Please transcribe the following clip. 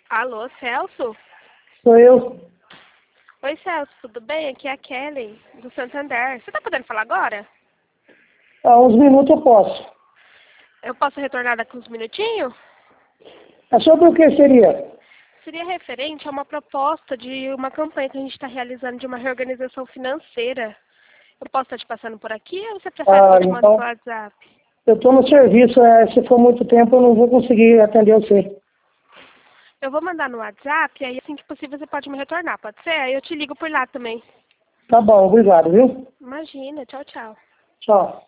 Alô, Celso? Sou eu. Oi, Celso, tudo bem? Aqui é a Kelly, do Santander. Você tá podendo falar agora? Há uns minutos eu posso. Eu posso retornar daqui uns minutinhos? É sobre o que seria? Seria referente a uma proposta de uma campanha que a gente está realizando de uma reorganização financeira. Eu posso estar te passando por aqui ou você prefere que eu te mande Então, pelo WhatsApp? eu estou no serviço. Se for muito tempo, eu não vou conseguir atender você. Eu vou mandar no WhatsApp e aí assim que possível você pode me retornar, pode ser? Aí eu te ligo por lá também. Tá bom, obrigado, viu? Imagina, tchau, tchau. Tchau.